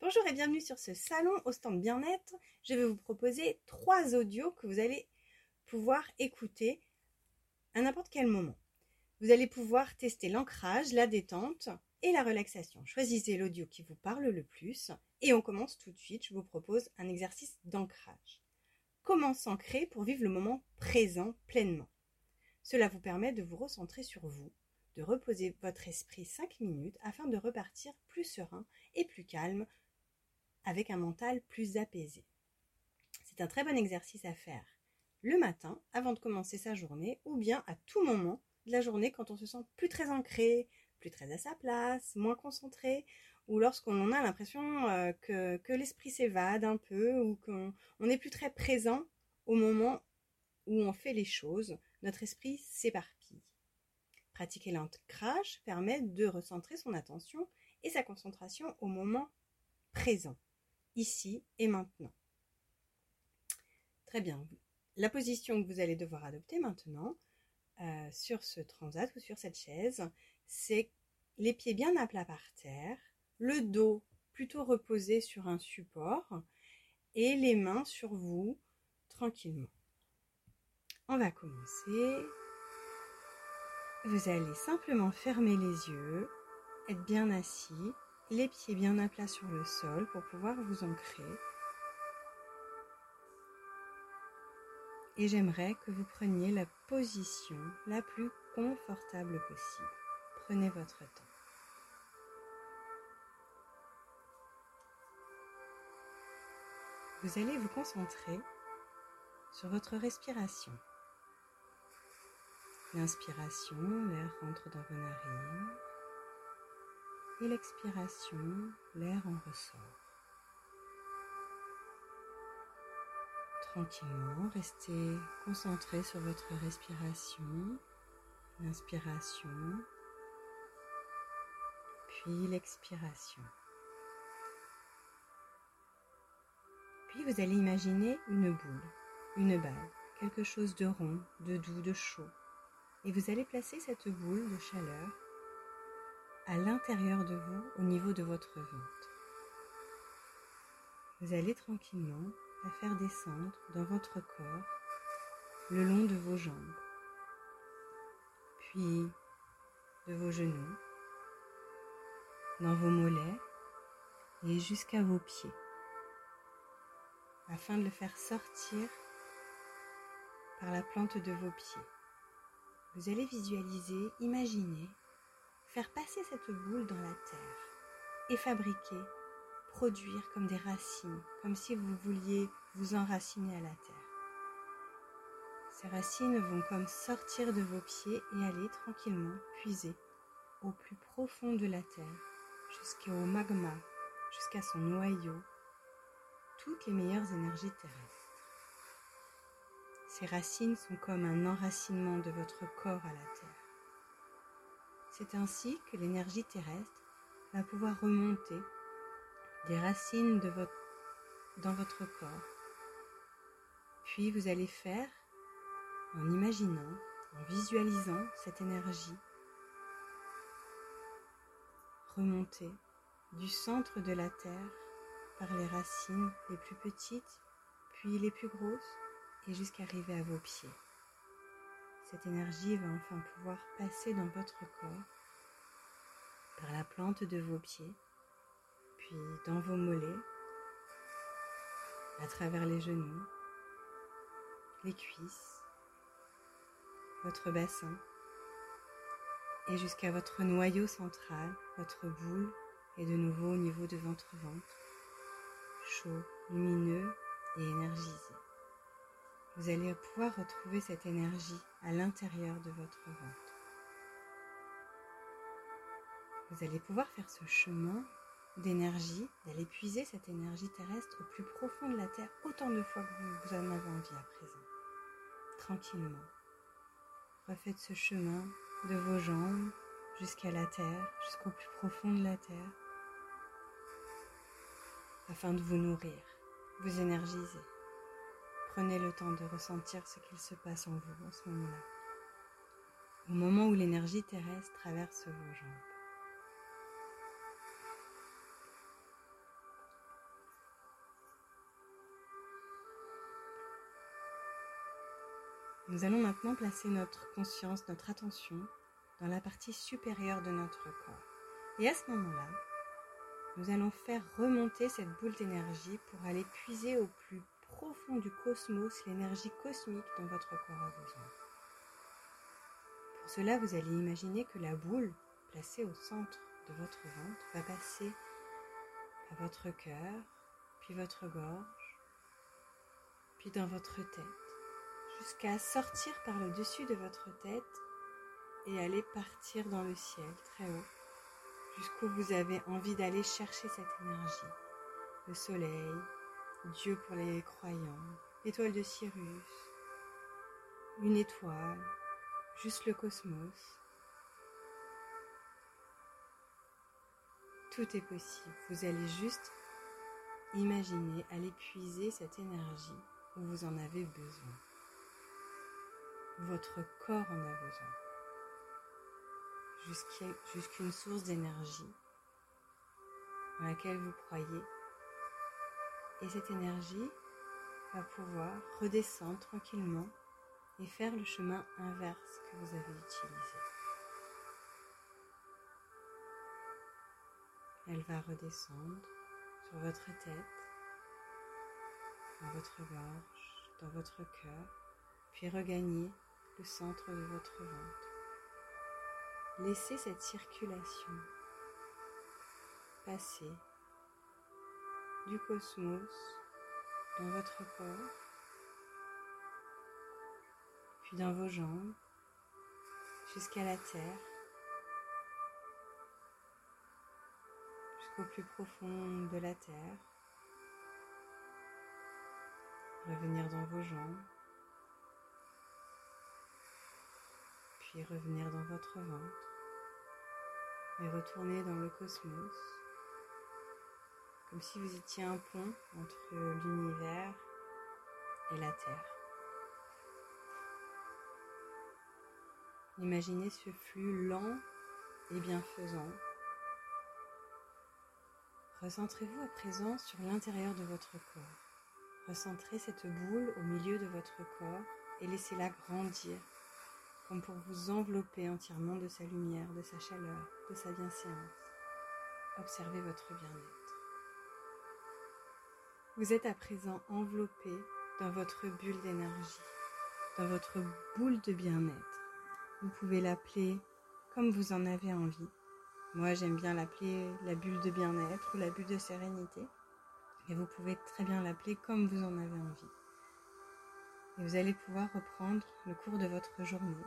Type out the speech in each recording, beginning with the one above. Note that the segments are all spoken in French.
Bonjour et bienvenue sur ce salon au stand bien-être. Je vais vous proposer 3 audios que vous allez pouvoir écouter à n'importe quel moment. Vous allez pouvoir tester l'ancrage, la détente et la relaxation. Choisissez l'audio qui vous parle le plus et on commence tout de suite. Je vous propose un exercice d'ancrage. Comment s'ancrer pour vivre le moment présent pleinement? Cela vous permet de vous recentrer sur vous, de reposer votre esprit 5 minutes afin de repartir plus serein et plus calme avec un mental plus apaisé. C'est un très bon exercice à faire le matin avant de commencer sa journée ou bien à tout moment de la journée quand on se sent plus très ancré, plus très à sa place, moins concentré ou lorsqu'on a l'impression que l'esprit s'évade un peu ou qu'on n'est plus très présent au moment où on fait les choses, notre esprit s'éparpille. Pratiquer l'ancrage permet de recentrer son attention et sa concentration au moment présent, ici et maintenant. Très bien. La position que vous allez devoir adopter maintenant sur ce transat ou sur cette chaise, c'est les pieds bien à plat par terre, le dos plutôt reposé sur un support et les mains sur vous tranquillement. On va commencer. Vous allez simplement fermer les yeux, être bien assis, les pieds bien à plat sur le sol pour pouvoir vous ancrer. Et j'aimerais que vous preniez la position la plus confortable possible. Prenez votre temps. Vous allez vous concentrer sur votre respiration. L'inspiration, l'air rentre dans vos narines. Et l'expiration, l'air en ressort. Tranquillement, restez concentré sur votre respiration, l'inspiration, puis l'expiration. Puis vous allez imaginer une boule, une balle, quelque chose de rond, de doux, de chaud. Et vous allez placer cette boule de chaleur à l'intérieur de vous, au niveau de votre ventre. Vous allez tranquillement la faire descendre dans votre corps, le long de vos jambes, puis de vos genoux, dans vos mollets et jusqu'à vos pieds, afin de le faire sortir par la plante de vos pieds. Vous allez visualiser, imaginer, faire passer cette boule dans la terre et fabriquer, produire comme des racines, comme si vous vouliez vous enraciner à la terre. Ces racines vont comme sortir de vos pieds et aller tranquillement puiser au plus profond de la terre, jusqu'au magma, jusqu'à son noyau, toutes les meilleures énergies terrestres. Ces racines sont comme un enracinement de votre corps à la terre. C'est ainsi que l'énergie terrestre va pouvoir remonter des racines dans votre corps. Puis vous allez faire, en imaginant, en visualisant cette énergie remonter du centre de la terre par les racines les plus petites, puis les plus grosses, et jusqu'à arriver à vos pieds. Cette énergie va enfin pouvoir passer dans votre corps, par la plante de vos pieds, puis dans vos mollets, à travers les genoux, les cuisses, votre bassin, et jusqu'à votre noyau central, votre boule, et de nouveau au niveau de votre ventre, chaud, lumineux et énergisé. Vous allez pouvoir retrouver cette énergie à l'intérieur de votre ventre. Vous allez pouvoir faire ce chemin d'énergie, d'aller puiser cette énergie terrestre au plus profond de la terre autant de fois que vous en avez envie à présent. Tranquillement. Refaites ce chemin de vos jambes jusqu'à la terre, jusqu'au plus profond de la terre, afin de vous nourrir, vous énergiser. Prenez le temps de ressentir ce qu'il se passe en vous en ce moment-là, au moment où l'énergie terrestre traverse vos jambes. Nous allons maintenant placer notre conscience, notre attention dans la partie supérieure de notre corps. Et à ce moment-là, nous allons faire remonter cette boule d'énergie pour aller puiser au plus profond du cosmos l'énergie cosmique dont votre corps a besoin. Pour cela, vous allez imaginer que la boule placée au centre de votre ventre va passer par votre cœur, puis votre gorge, puis dans votre tête, jusqu'à sortir par le dessus de votre tête et aller partir dans le ciel très haut, jusqu'où vous avez envie d'aller chercher cette énergie. Le soleil, Dieu pour les croyants, l'étoile de Sirius, une étoile, juste le cosmos. Tout est possible. Vous allez juste imaginer aller puiser cette énergie où vous en avez besoin. Votre corps en a besoin. Jusqu'une source d'énergie dans laquelle vous croyez. Et cette énergie va pouvoir redescendre tranquillement et faire le chemin inverse que vous avez utilisé. Elle va redescendre sur votre tête, dans votre gorge, dans votre cœur, puis regagner le centre de votre ventre. Laissez cette circulation passer du cosmos dans votre corps, puis dans vos jambes, jusqu'à la terre, jusqu'au plus profond de la terre, revenir dans vos jambes, puis revenir dans votre ventre, et retourner dans le cosmos, comme si vous étiez un pont entre l'univers et la Terre. Imaginez ce flux lent et bienfaisant. Recentrez-vous à présent sur l'intérieur de votre corps. Recentrez cette boule au milieu de votre corps et laissez-la grandir, comme pour vous envelopper entièrement de sa lumière, de sa chaleur, de sa bienséance. Observez votre bien-être. Vous êtes à présent enveloppé dans votre bulle d'énergie, dans votre boule de bien-être. Vous pouvez l'appeler comme vous en avez envie. Moi, j'aime bien l'appeler la bulle de bien-être ou la bulle de sérénité. Et vous pouvez très bien l'appeler comme vous en avez envie. Et vous allez pouvoir reprendre le cours de votre journée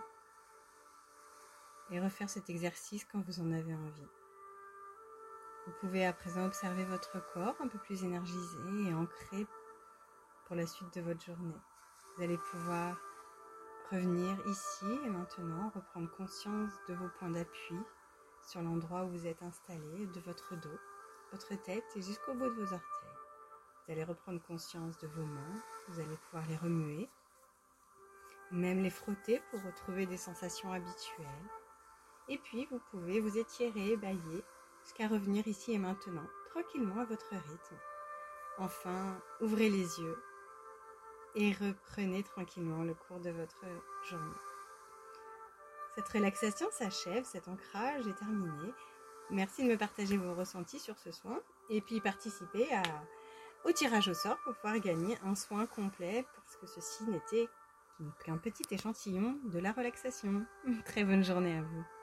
et refaire cet exercice quand vous en avez envie. Vous pouvez à présent observer votre corps un peu plus énergisé et ancré pour la suite de votre journée. Vous allez pouvoir revenir ici et maintenant, reprendre conscience de vos points d'appui sur l'endroit où vous êtes installé, de votre dos, votre tête et jusqu'au bout de vos orteils. Vous allez reprendre conscience de vos mains, vous allez pouvoir les remuer, même les frotter pour retrouver des sensations habituelles. Et puis, vous pouvez vous étirer, bâiller, jusqu'à revenir ici et maintenant, tranquillement à votre rythme. Enfin, ouvrez les yeux et reprenez tranquillement le cours de votre journée. Cette relaxation s'achève, cet ancrage est terminé. Merci de me partager vos ressentis sur ce soin et puis participer au tirage au sort pour pouvoir gagner un soin complet parce que ceci n'était qu'un petit échantillon de la relaxation. Très bonne journée à vous.